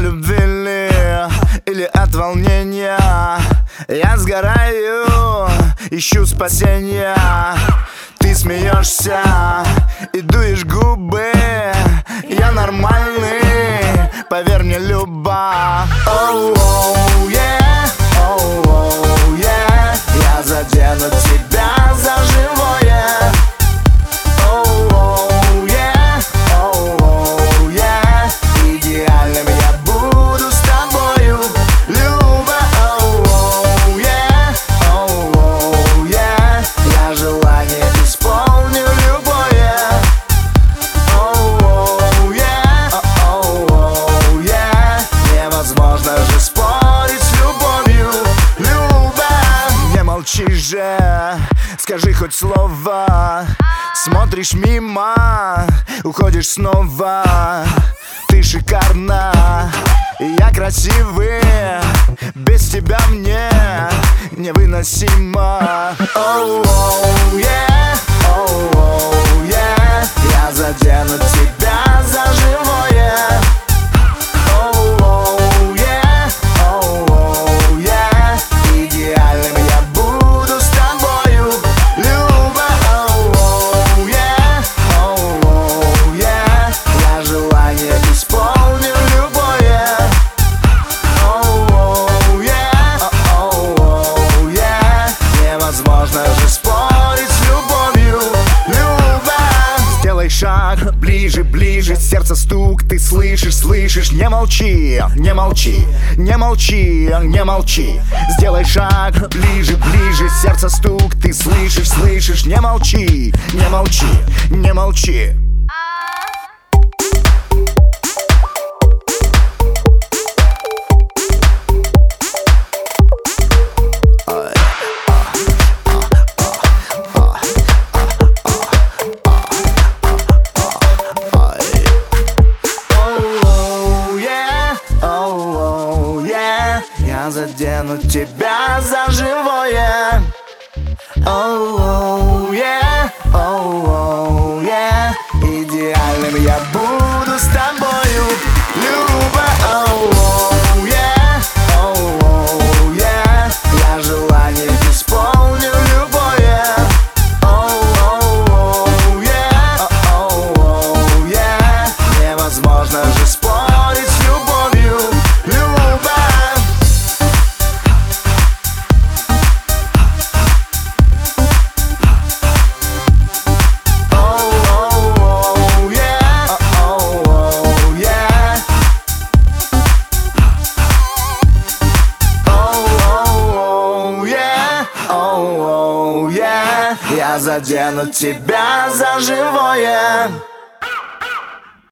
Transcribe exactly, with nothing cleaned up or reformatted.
любви ли или от волнения? Я сгораю, ищу спасения. Ты смеешься и дуешь губы. Я нормальный, поверь мне, Люба. Оу, yeah, оу, yeah. Я задену тебя за живое. Оу, yeah, оу, yeah. Идеальным я буду с тобою, Люба. Оу, yeah, оу, yeah. Я желание исполню любое. Оу, yeah, оу, yeah. Невозможно же спорить с любовью, Люба. Не молчи же, скажи хоть слово. Смотришь мимо, уходишь снова. Ты шикарна, и я красивый. Без тебя мне невыносимо. Оу, yeah, оу, yeah. Я задену тебя за живое. Оу, yeah, оу, yeah. Идеальным я буду с тобою, Люба. Оу, yeah, оу, yeah. Я желание исполню любое. Оу, yeah, оу, yeah. Невозможно же спорить с любовью, Люба. Сделай шаг ближе, ближе. Сердце стук, ты слышишь, слышишь. Не молчи, не молчи, не молчи, не молчи. Сделай шаг ближе, ближе. Сердце стук, ты слышишь, слышишь. Не молчи, не молчи, не молчи. Я задену тебя за живое. Оу, yeah, оу, yeah. Идеальным я буду с тобою, Люба. Оу, yeah, оу, yeah. Я желание исполню любое. Оу, yeah, оу, yeah. Невозможно же спорить с любовью, Люба. Я задену тебя за живое.